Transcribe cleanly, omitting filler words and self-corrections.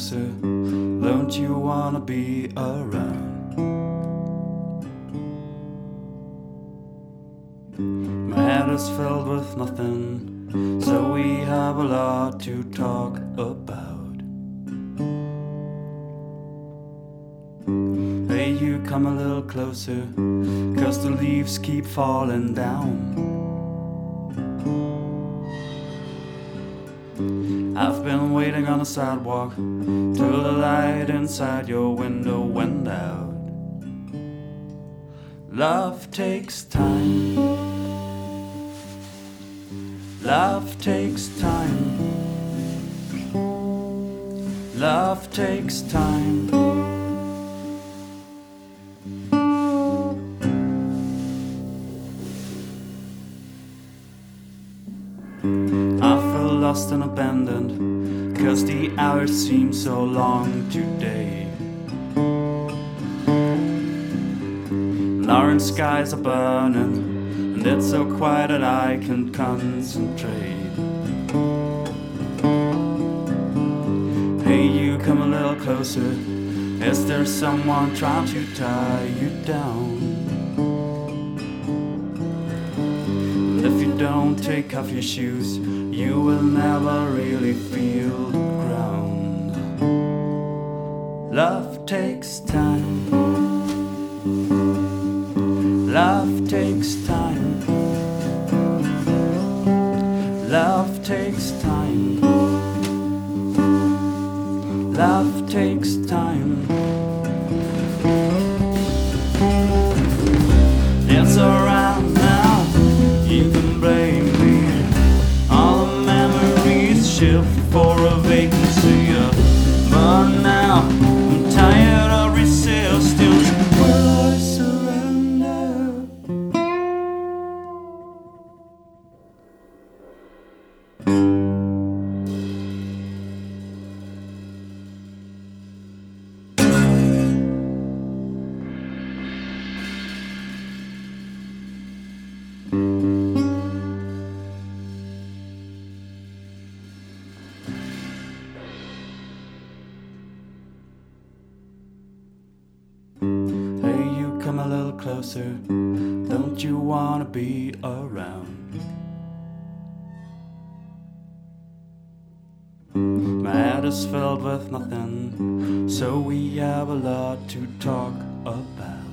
closer, don't you wanna be around? My head is filled with nothing, so we have a lot to talk about. Hey, you come a little closer, 'cause the leaves keep falling down. I've been waiting on the sidewalk till the light inside your window went out. Love takes time. Love takes time. Love takes time. I feel lost and abandoned, 'cause the hours seem so long today. And orange skies are burning, and it's so quiet that I can concentrate. Hey, you come a little closer. Is there someone trying to tie you down? And if you don't take off your shoes, you will never really feel the ground. Love takes time. Love takes time. Love takes time. Love takes time. It's around now, you can blame me. All the memories shift for a vacancy, but now I'm tired of resisting. Will I surrender? Hey, you come a little closer, don't you wanna be around? My head is filled with nothing, so we have a lot to talk about.